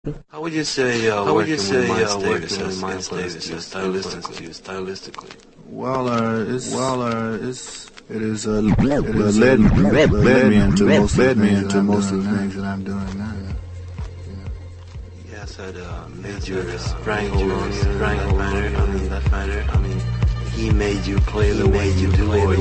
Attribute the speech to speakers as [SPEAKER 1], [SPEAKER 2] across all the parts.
[SPEAKER 1] How would you say working with Miles Davis stylistically?
[SPEAKER 2] It has led me into most of the things that I'm doing now.
[SPEAKER 1] Yes, I'd made you strangle that matter. I mean, he made you play the way you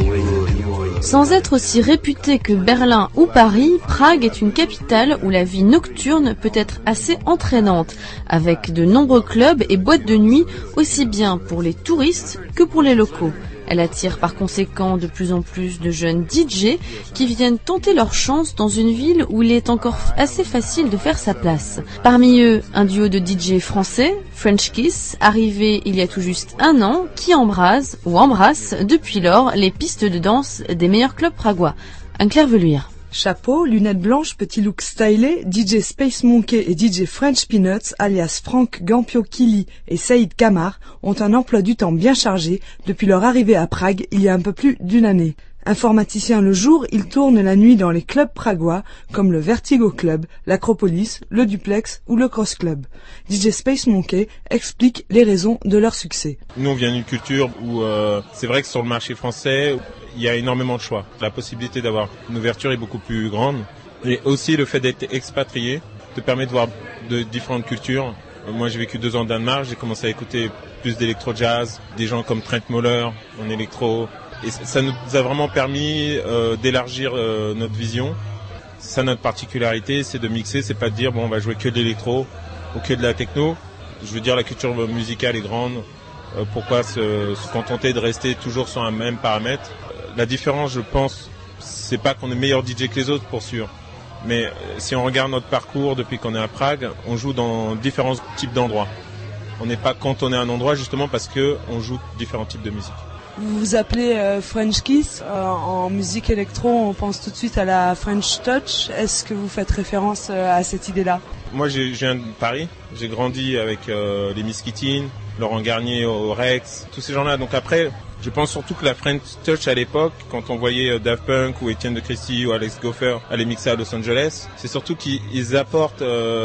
[SPEAKER 1] do.
[SPEAKER 3] Sans être aussi réputé que Berlin ou Paris, Prague est une capitale où la vie nocturne peut être assez entraînante, avec de nombreux clubs et boîtes de nuit, aussi bien pour les touristes que pour les locaux. Elle attire par conséquent de plus en plus de jeunes DJ qui viennent tenter leur chance dans une ville où il est encore assez facile de faire sa place. Parmi eux, un duo de DJ français, French Kiss, arrivé il y a tout juste 1 an, qui embrasse depuis lors les pistes de danse des meilleurs clubs pragois. Un clairveluire.
[SPEAKER 4] Chapeau, lunettes blanches, petit look stylé, DJ Space Monkey et DJ French Peanuts, alias Frank Gampio-Kili et Saïd Kamar, ont un emploi du temps bien chargé depuis leur arrivée à Prague il y a un peu plus d'1 année. Informaticien le jour, il tourne la nuit dans les clubs pragois comme le Vertigo Club, l'Acropolis, le Duplex ou le Cross Club. DJ Space Monkey explique les raisons de leur succès.
[SPEAKER 5] Nous on vient d'une culture où c'est vrai que sur le marché français, il y a énormément de choix. La possibilité d'avoir une ouverture est beaucoup plus grande. Et aussi le fait d'être expatrié te permet de voir de différentes cultures. Moi j'ai vécu 2 ans au Danemark, j'ai commencé à écouter plus d'électro-jazz, des gens comme Trent Moller en électro. Et ça nous a vraiment permis d'élargir notre vision. C'est ça notre particularité, c'est de mixer, c'est pas de dire bon on va jouer que de l'électro ou que de la techno. Je veux dire la culture musicale est grande. Pourquoi se contenter de rester toujours sur un même paramètre? La différence, je pense, c'est pas qu'on est meilleur DJ que les autres pour sûr. Mais si on regarde notre parcours depuis qu'on est à Prague, on joue dans différents types d'endroits. On n'est pas cantonné à un endroit justement parce que on joue différents types de musique.
[SPEAKER 4] Vous vous appelez French Kiss. En musique électro, on pense tout de suite à la French Touch. Est-ce que vous faites référence à cette idée-là?
[SPEAKER 5] Moi, je viens de Paris. J'ai grandi avec les Miskitines, Laurent Garnier au Rex, tous ces gens-là. Donc après, je pense surtout que la French Touch à l'époque, quand on voyait Daft Punk ou Etienne de Christie ou Alex Goffer aller mixer à Los Angeles, c'est surtout qu'ils apportent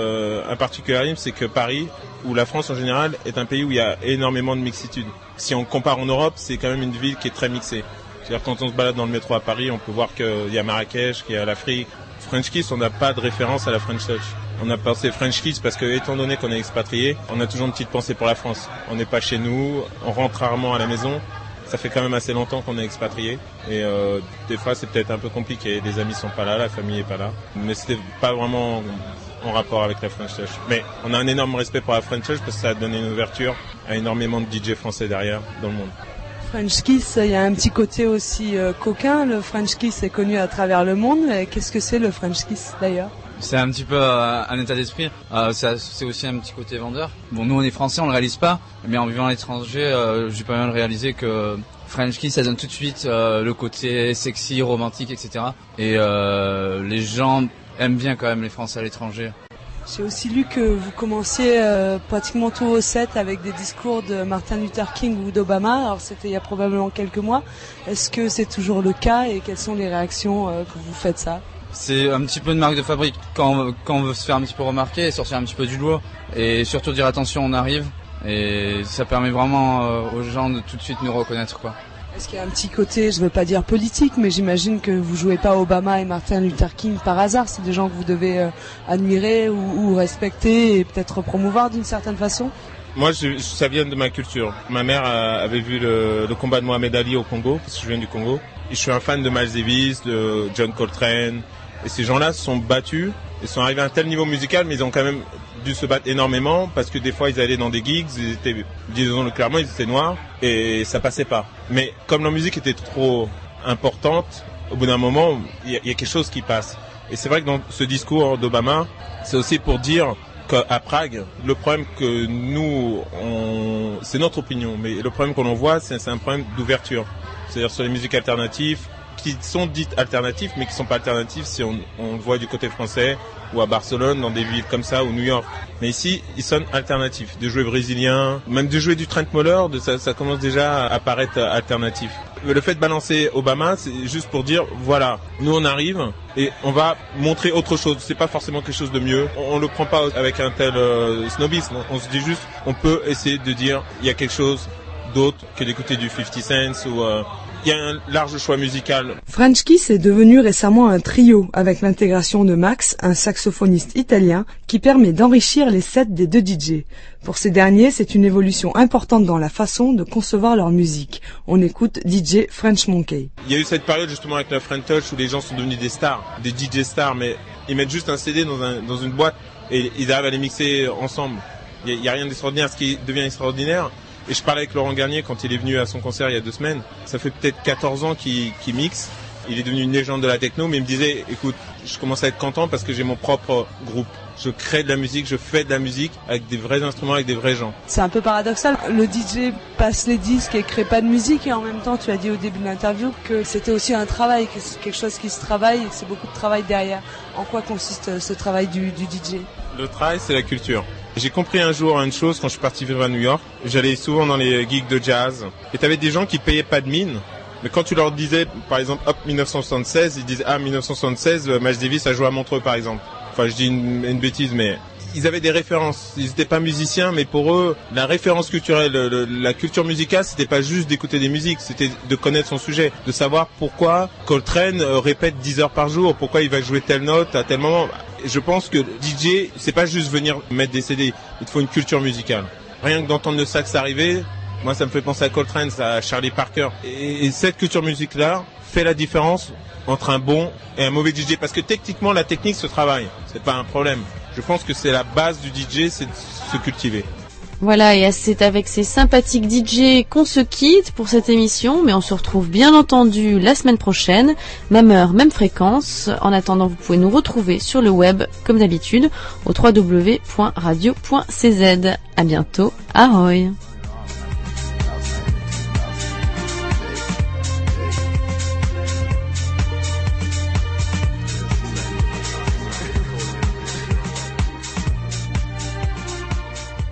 [SPEAKER 5] un particularisme, c'est que Paris, ou la France en général, est un pays où il y a énormément de mixitude. Si on compare en Europe, c'est quand même une ville qui est très mixée. C'est-à-dire quand on se balade dans le métro à Paris, on peut voir qu'il y a Marrakech, qu'il y a l'Afrique. French Kiss, on n'a pas de référence à la French Touch. On a pensé French Kiss parce que, étant donné qu'on est expatrié, on a toujours une petite pensée pour la France. On n'est pas chez nous, on rentre rarement à la maison. Ça fait quand même assez longtemps qu'on est expatrié. Et des fois, c'est peut-être un peu compliqué. Les amis sont pas là, la famille est pas là. Mais c'était pas vraiment en rapport avec la French Touch. Mais on a un énorme respect pour la French Touch parce que ça a donné une ouverture à énormément de DJ français derrière dans le monde.
[SPEAKER 4] French Kiss, il y a un petit côté aussi coquin. Le French Kiss est connu à travers le monde. Qu'est-ce que c'est le French Kiss d'ailleurs?
[SPEAKER 6] C'est un petit peu un état d'esprit. C'est aussi un petit côté vendeur. Bon, nous on est français, on le réalise pas, mais en vivant à l'étranger, j'ai pas mal réalisé que French Kiss, ça donne tout de suite le côté sexy, romantique, etc. Et les gens aiment bien quand même les Français à l'étranger.
[SPEAKER 4] J'ai aussi lu que vous commenciez pratiquement tous vos sets avec des discours de Martin Luther King ou d'Obama. Alors c'était il y a probablement quelques mois. Est-ce que c'est toujours le cas et quelles sont les réactions quand vous faites ça?
[SPEAKER 6] C'est un petit peu une marque de fabrique quand on veut se faire un petit peu remarquer et sortir un petit peu du lot et surtout dire attention, on arrive, et ça permet vraiment aux gens de tout de suite nous reconnaître, quoi.
[SPEAKER 4] Est-ce qu'il y a un petit côté, je veux pas dire politique, mais j'imagine que vous jouez pas Obama et Martin Luther King par hasard, c'est des gens que vous devez admirer ou respecter et peut-être promouvoir d'une certaine façon?
[SPEAKER 5] Moi, ça vient de ma culture. Ma mère avait vu le combat de Mohamed Ali au Congo, parce que je viens du Congo. Et je suis un fan de Miles Davis, de John Coltrane. Et ces gens-là se sont battus et sont arrivés à un tel niveau musical, mais ils ont quand même dû se battre énormément parce que des fois ils allaient dans des gigs, ils étaient, disons-le clairement, ils étaient noirs et ça passait pas. Mais comme la musique était trop importante, au bout d'un moment, il y a quelque chose qui passe. Et c'est vrai que dans ce discours d'Obama, c'est aussi pour dire qu'à Prague, le problème que nous, c'est notre opinion, mais le problème qu'on en voit, c'est un problème d'ouverture. C'est-à-dire sur les musiques alternatives, qui sont dites alternatives, mais qui sont pas alternatives si on le voit du côté français, ou à Barcelone, dans des villes comme ça, ou New York. Mais ici, ils sonnent alternatifs. De jouer brésilien, même de jouer du Trent Moller, ça commence déjà à paraître alternatif. le fait de balancer Obama, c'est juste pour dire, voilà, nous on arrive et on va montrer autre chose. C'est pas forcément quelque chose de mieux. On le prend pas avec un tel snobisme. On se dit juste, on peut essayer de dire, il y a quelque chose d'autre que d'écouter du 50 Cent ou il y a un large choix musical.
[SPEAKER 4] French Kiss est devenu récemment un trio avec l'intégration de Max, un saxophoniste italien, qui permet d'enrichir les sets des deux DJ. Pour ces derniers, c'est une évolution importante dans la façon de concevoir leur musique. On écoute DJ French Monkey.
[SPEAKER 5] Il y a eu cette période justement avec la French Touch où les gens sont devenus des stars, des DJ stars, mais ils mettent juste un CD dans une boîte et ils arrivent à les mixer ensemble. Il y a rien d'extraordinaire. Ce qui devient extraordinaire, et je parlais avec Laurent Garnier quand il est venu à son concert il y a 2 semaines. Ça fait peut-être 14 ans qu'il mixe. Il est devenu une légende de la techno, mais il me disait, écoute, je commence à être content parce que j'ai mon propre groupe. Je crée de la musique, je fais de la musique avec des vrais instruments, avec des vrais gens.
[SPEAKER 7] C'est un peu paradoxal. Le DJ passe les disques et crée pas de musique, et en même temps, tu as dit au début de l'interview que c'était aussi un travail, que c'est quelque chose qui se travaille et que c'est beaucoup de travail derrière. En quoi consiste ce travail du DJ ?
[SPEAKER 5] Le travail, c'est la culture. J'ai compris un jour une chose quand je suis parti vivre à New York. J'allais souvent dans les gigs de jazz et t'avais des gens qui payaient pas de mine. Mais quand tu leur disais, par exemple, hop, 1976, ils disaient, 1976, Miles Davis a joué à Montreux, par exemple. Enfin, je dis une bêtise, mais ils avaient des références. Ils n'étaient pas musiciens, mais pour eux, la référence culturelle, la culture musicale, c'était pas juste d'écouter des musiques, c'était de connaître son sujet, de savoir pourquoi Coltrane répète 10 heures par jour, pourquoi il va jouer telle note à tel moment. Je pense que DJ, c'est pas juste venir mettre des CD, il te faut une culture musicale. Rien que d'entendre le sax arriver, moi ça me fait penser à Coltrane, à Charlie Parker. Et cette culture musique-là fait la différence entre un bon et un mauvais DJ, parce que techniquement la technique se travaille, c'est pas un problème. Je pense que c'est la base du DJ, c'est de se cultiver.
[SPEAKER 3] Voilà, et c'est avec ces sympathiques DJ qu'on se quitte pour cette émission, mais on se retrouve bien entendu la semaine prochaine, même heure, même fréquence. En attendant, vous pouvez nous retrouver sur le web, comme d'habitude, au www.radio.cz. À bientôt, ahoy!